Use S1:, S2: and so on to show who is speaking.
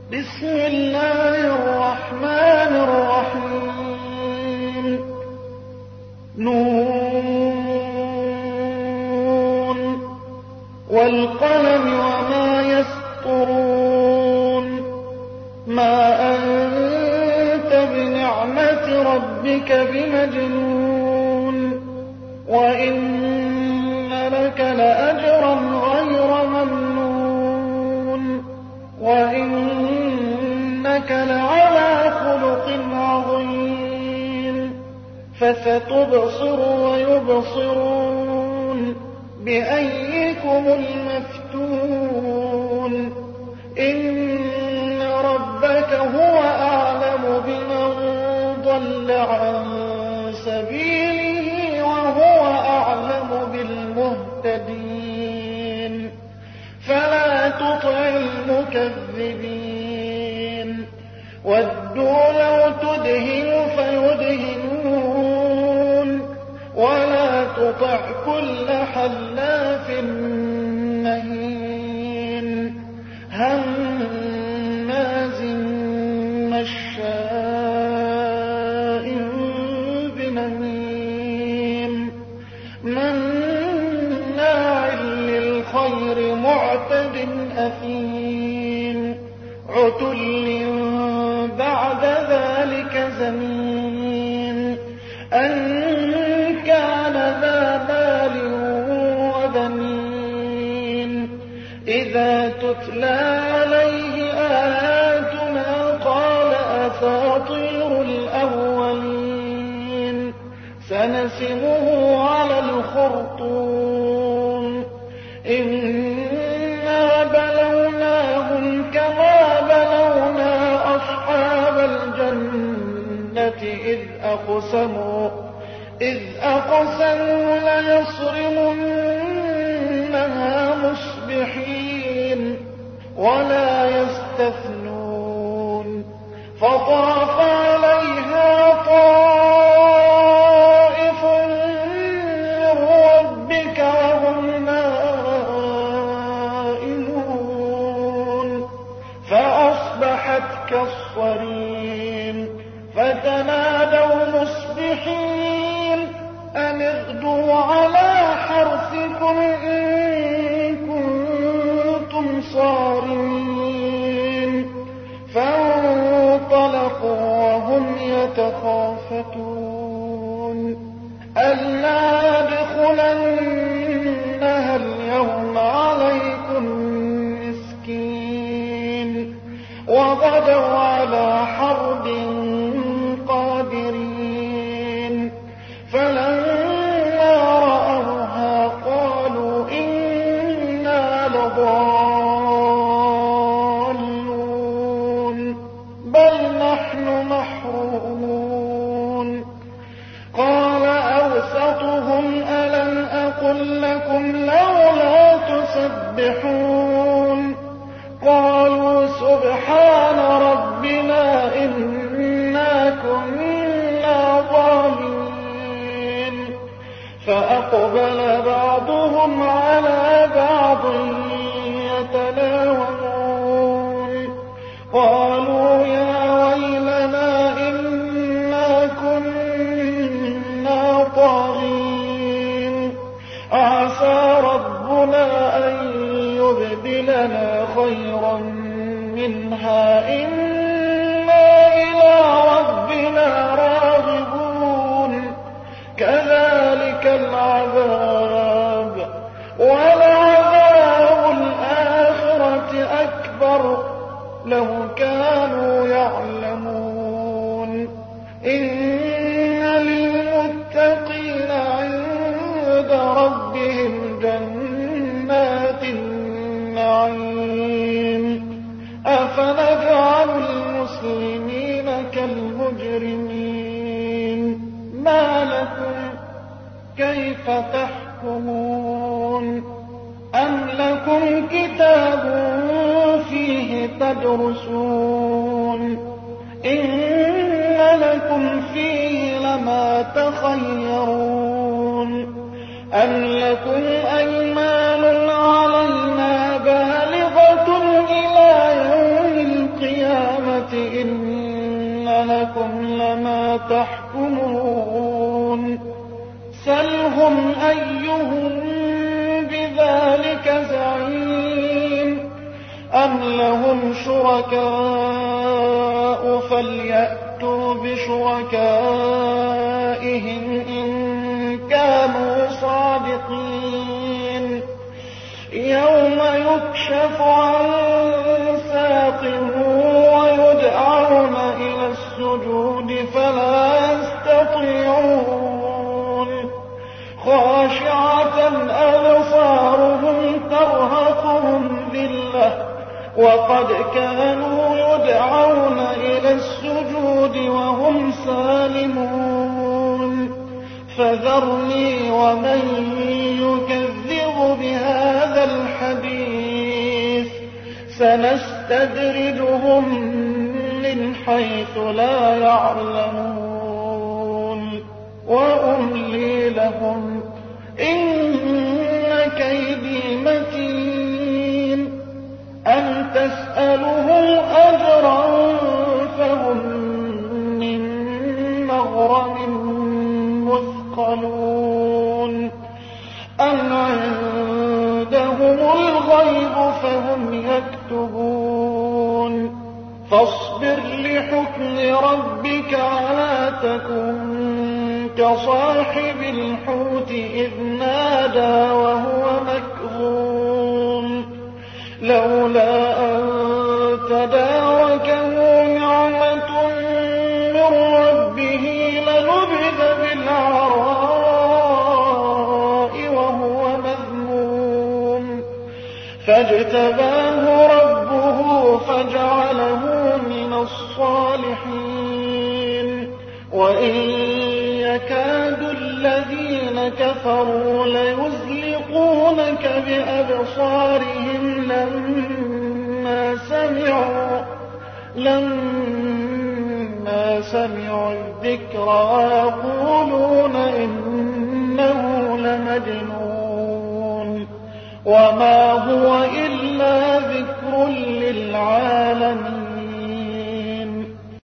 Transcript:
S1: بسم الله الرحمن الرحيم نون والقلم وما يسطرون ما أنت بنعمة ربك بمجنون وإن لك لأجرا غير ممنون وإنك لعلى خلق عظيم فستبصر ويبصرون بأيكم المفتون إن ربك هو أعلم بمن ضل عن سبيله وهو أعلم بالمهتدين فلا تطع المكذبين ودوا لو تدهن فيدهنون ولا تطع كل حلاف مهين هماز مشاء بنميم مناع للخير معتد أثيم عتل بعد ذلك زنين أن كان ذا مال وبنين إذا تتلى عليه آياتنا قال أساطير الأولين سنسمه على الخرطوم إنا بلوناهم كما بلونا أصحاب الجنة إذ أقسموا ليصرمنها مصبحين ولا يستثنون فطاف عليها طائف من ربك وهم نائمون فأصبحت كالصريم فتنادوا مصبحين أن اغدوا على حرثكم إن كنتم صارمين فانطلقوا وهم يتخافتون ألا يدخلنها اليوم عليكم مسكين وغدوا على حرب قادرين فلما رأوها قالوا إنا لضالون بل نحن محرومون قال أوسطهم ألم أقل لكم لولا تسبحون قالوا سبحان ربنا إنا كنا ظالمين فأقبل بعضهم على بعض يتلاومون قالوا يا ويلنا إنا كنا طاغين عسى ربنا أن يبدلنا خيرا منها إنا إلى ربنا راغبون كذلك العذاب ولعذاب الآخرة أكبر لو كانوا يعلمون إن للمتقين عند ربهم جنات النعيم أفنجعل المسلمين كالمجرمين ما لكم كيف تحكمون أم لكم كتاب فيه تدرسون إن لكم فيه لما تخيرون أم لكم أيمان علينا بالغة إلى يوم القيامة لكم لما تحكمون سلهم أيهم بذلك زعيم أم لهم شركاء فليأتوا بشركائهم إن كانوا صادقين يوم يكشف عن ساق ويدعون إلى السجود فلا يستطيعون خاشعة أبصارهم ترهقهم ذلة وقد كانوا يدعون إلى السجود وهم سالمون فذرني ومن يكذب بهذا الحديث سنستدرجهم من حيث لا يعلمون وأملي لهم إن كيدي متين أم تسألهم أجرا فهم من مغرم مثقلون أم عندهم الغيب فهم يكتبون فاصبر لحكم ربك ولا تكن كصاحب الحوت إذ نادى وهو مكظوم لولا أن تداركه نعمة من ربه لنبذ بالعراء وهو مذموم فاجتباه ربه فجعله من الصالحين وإن يكاد الذين كفروا ليزلقونك بأبصارهم لما سمعوا الذكر ويقولون إنه لمجنون وما هو إلا ذكر للعالمين